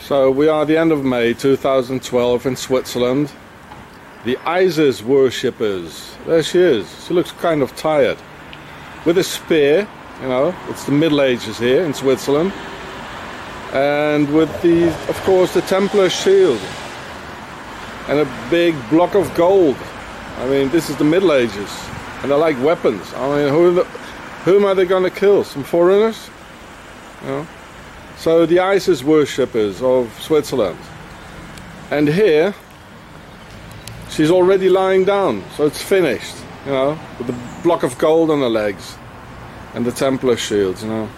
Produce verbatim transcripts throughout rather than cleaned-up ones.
So we are at the end of May two thousand twelve in Switzerland. The Isis worshippers. There she is. She looks kind of tired. With a spear, you know, it's the Middle Ages here in Switzerland. And with the, of course, the Templar shield. And a big block of gold. I mean, this is the Middle Ages. And they like weapons. I mean, who, the, whom are they going to kill? Some foreigners? You know? So the Isis worshippers of Switzerland. And here, she's already lying down, so it's finished, you know, with the block of gold on her legs and the Templar shields, you know.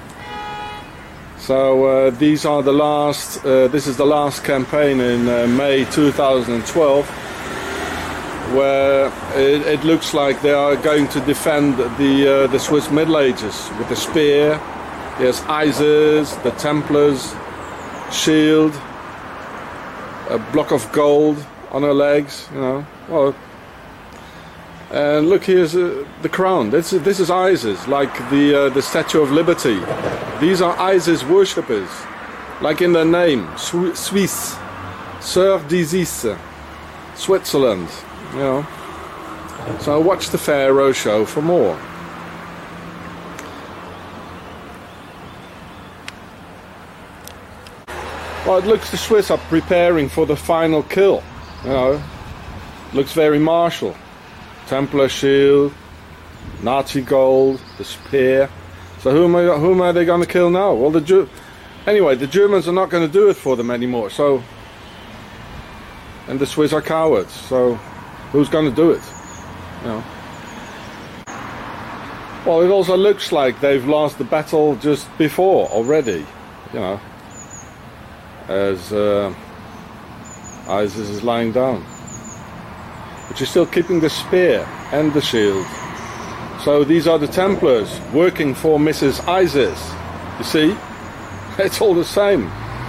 So uh, these are the last, uh, this is the last campaign in uh, May two thousand twelve, where it, it looks like they are going to defend the, uh, the Swiss Middle Ages with the spear. There's Isis, the Templars, shield, a block of gold on her legs, you know. Well, and look, here's uh, the crown. This is, this is Isis, like the uh, the Statue of Liberty. These are Isis worshippers, like in their name, Sw Swiss, Sœurs d'Isis, Switzerland, you know. So watch the Pharaoh show for more. Well, it looks the Swiss are preparing for the final kill, you know. Looks very martial. Templar shield, Nazi gold, the spear. So whom are, whom are they going to kill now? Well, the Ge anyway, the Germans are not going to do it for them anymore. So, and the Swiss are cowards. So, who's going to do it? You know. Well, it also looks like they've lost the battle just before already. You know. As uh, Isis is lying down, but you're still keeping the spear and the shield. So these are the Templars working for Missus Isis. You see, it's all the same.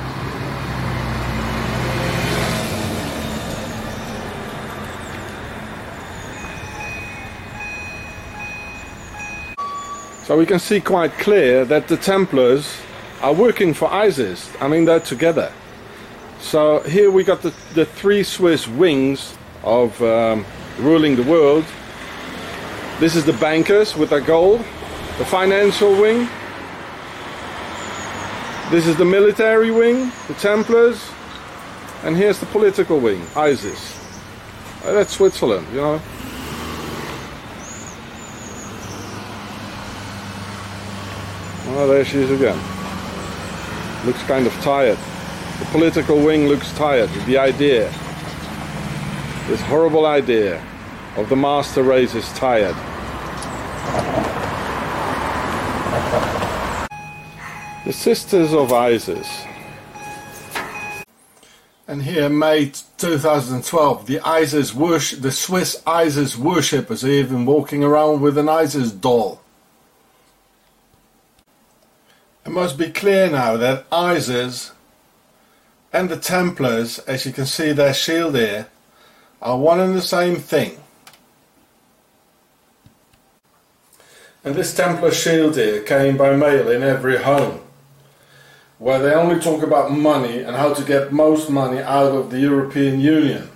So we can see quite clear that the Templars are working for Isis. I mean, they're together. So here we got the, the three Swiss wings of um, ruling the world. This is the bankers with their gold, the financial wing. This is the military wing, the Templars. And here's the political wing, Isis. Uh, that's Switzerland, you know. Oh, there she is again. Looks kind of tired. The political wing looks tired with the idea. This horrible idea of the master race is tired. The Sisters of Isis. And here, May two thousand twelve, the Isis worship, the Swiss Isis worshippers are even walking around with an Isis doll. It must be clear now that Isis and the Templars, as you can see their shield here, are one and the same thing. And this Templar shield here came by mail in every home, where they only talk about money and how to get most money out of the European Union.